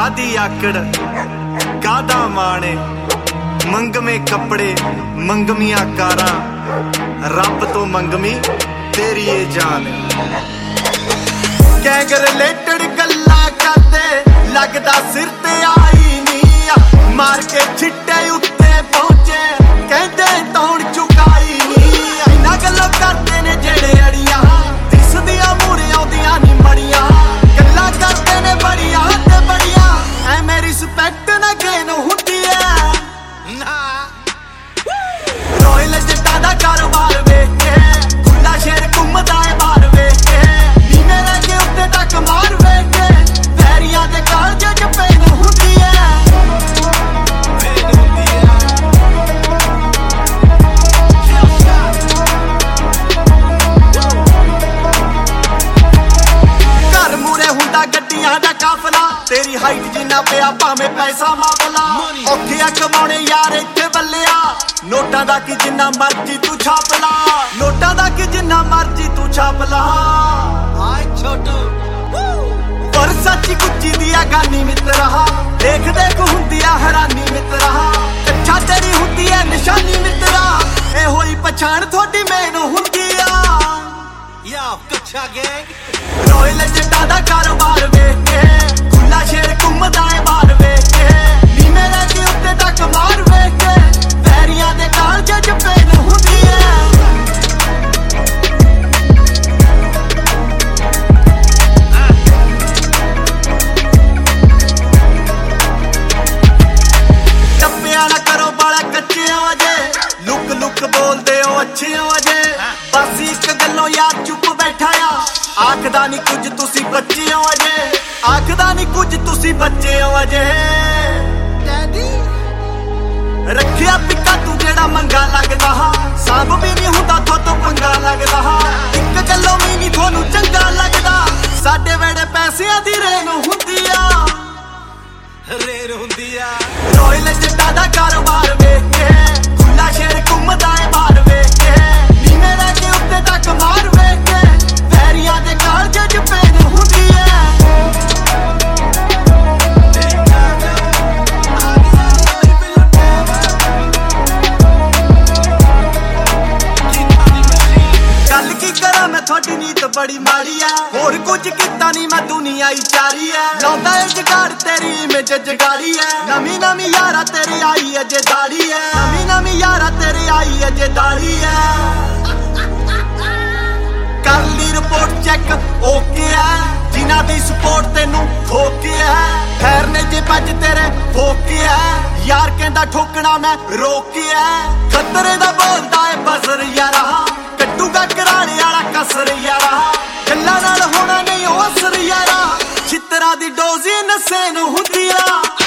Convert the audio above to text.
कादी आकड़ कादा माने मंगमे कपड़े मंगमिया कारा रब तो मंगमी तेरी ये जान गैंग रिलेटेड गल्ला करदे लगदा सिर ते आई नी मार के छिट्टे उत्ते पहुंचे कहंदे तौण चुकाई नी इन्हां गल्लां करदे ने जेड़े अड़ियां दिसदियां मूरे आउंदियां नी मड़ियां गल्लां करदे ने बड़ियां ते बड़ियां ऐ मेरी रिस्पैक्ट ना गेन हुंदी ऐ ना रॉयल जट्टां दा कारोबार वेख के खुला शेर घुमदा ऐ बाहर वेख के नी मेरे के उत्ते तक मार वेख के पैरियां दे कालजे च पेन हुंदी ऐ तेरी हाइट जिन्ना पिया भावें पैसा मापला औखे कमाने यार इत्थे बल्लिया नोटां दा कि जिन्ना मर्जी तू छाप ला नोटां दा कि जिन्ना मर्जी तू छाप ला हाय छोटू पर सच्ची कुच्ची दिया गानी मित्रा देख देख हुंदी आ हैरानी मित्रा अच्छा तेरी हुंदी है निशानी मित्रा ए होई पछाण थोड़ी मेन हुंदी आ या कच्चा गैंग रॉयल जट्टां दा कारोबार वेख के शेर घुमदा ऐ बाहर वेख के नी मेरे के उत्ते तक मार वेख के पैरियां दे कालजे च पेन हुंदी ऐ टप्पिया ना करो बड़ा कच्चे हो अजे लुक लुक बोलदे हो अच्छे हो अजे बस इक गल्लों यार चुप बैठा आ आखदा नी कुछ तुसी बच्चे हो अजे आखदा नी कुछ तुसी बच्चे हो अजे डैडी रखिया पिक्का तू जेड़ा मंगा लगदा हा सब भी नहीं हुंदा थोतो पंगा लगदा हा इक गल्लों भी नहीं थोनू चंगा लगदा साडे वेड़े पैसियां दी रेन हुंदी आ रॉयल जट्टां दा कारोबार वेख के खुला शेर घुमदा ऐ बाहर वेख के नी मेरे के उत्ते तक मार वेख के पैरियां दे कालजे च पेन हुंदी ऐ थोड़ी नीत बड़ी माड़ी है होर कुछ किता नहीं मैं दुनिया ही चारी है लौंदा है जगाड़ तेरी इमेज जगाड़ी है नमी नमी यारा तेरी आई अजे दाढ़ी है नमी नमी यारा तेरी आई अजे दाढ़ी है कर ली रिपोर्ट चेक ओके है जिन्हां दी सपोर्ट तेनू ठोके है खैर ने जे बज तेरे ठोके है यार कहंदा ठोकना मैं रोके है खतरे दा बोलदा है बसर यारा कट्टूगा कराने वाला कसर यारा गल्लां नाल होना नहीं ओ असर यारा छित्तरा दी डोज़ नशे नूं हुंदी आ